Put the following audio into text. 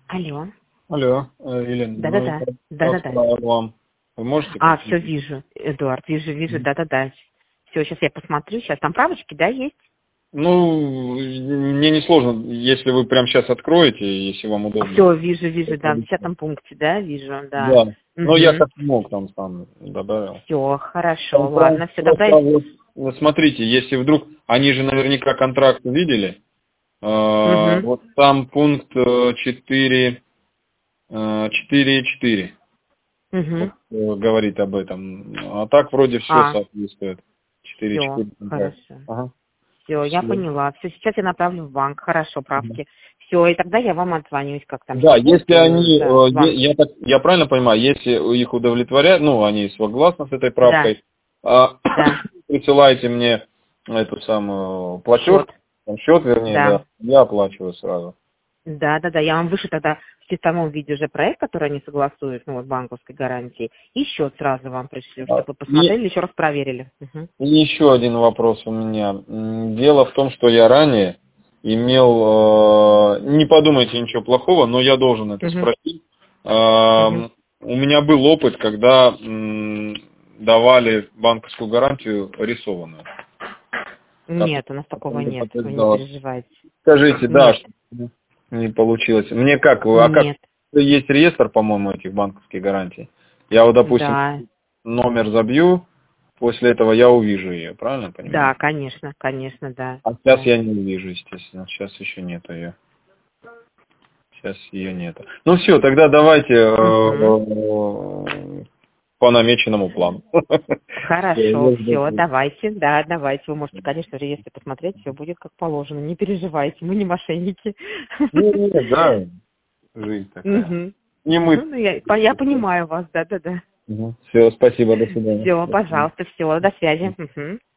Алло. Алло, Елена, ну Да-да-да. это Да-да-да. вам. Вы можете Все подключить? вижу, Эдуард, вижу, Мгм. да-да-да. Все, сейчас я посмотрю, сейчас там правочки, да, есть? Ну, мне не сложно, если вы прямо сейчас откроете, если вам удобно. Все, вижу, да, в 10 пункте, да, вижу, да. Да. Ну, я как мог там сам добавил. Все, хорошо, Там ладно, все, просто тогда... вот смотрите, если вдруг, они же наверняка контракт видели, Угу. вот там пункт 4, 4.4 Угу. вот, говорит об этом. А так вроде все соответствует. Все, 4.4 контракт. хорошо. Ага. Все, я Всё. поняла. Все, сейчас я направлю в банк. Хорошо, правки. Все, и тогда я вам отзвонюсь, как там Да, сейчас будет, если они, да, звонок. я правильно понимаю, если их удовлетворяют, ну, они согласны с этой Да, правкой, да, присылайте мне эту самую платеж, счет, счет, вернее, да. да, я оплачиваю сразу. Да, я вам вышлю тогда в чистом виде уже проект, который они согласуют, ну, вот банковской гарантии, и счет сразу вам пришлю, чтобы вы И, посмотрели, еще раз проверили. Угу. и еще один вопрос у меня. Дело в том, что я ранее имел, не подумайте ничего плохого, но я должен это Угу. спросить. Угу. У меня был опыт, когда давали банковскую гарантию рисованную. Нет, у нас такого Которая нет, вы не подтверждалась. переживайте. Скажите, да, Нет, что не получилось. Мне как, нет, есть реестр, по-моему, этих банковских гарантий. Я вот, допустим, да, номер забью, после этого я увижу ее, правильно понимаю? да, конечно, да, А сейчас да. я не увижу, естественно. Сейчас еще нету ее. Сейчас ее нету. Ну все, тогда давайте Угу. по намеченному плану. Хорошо, все, давайте, да, давайте. Вы можете, конечно же, если посмотреть, все будет как положено. Не переживайте, мы не мошенники. Не, да, жизнь такая. Мгм. Не мы. Ну, я понимаю вас, да. Все, спасибо, до свидания. Все, пожалуйста, все, до связи. Мгм.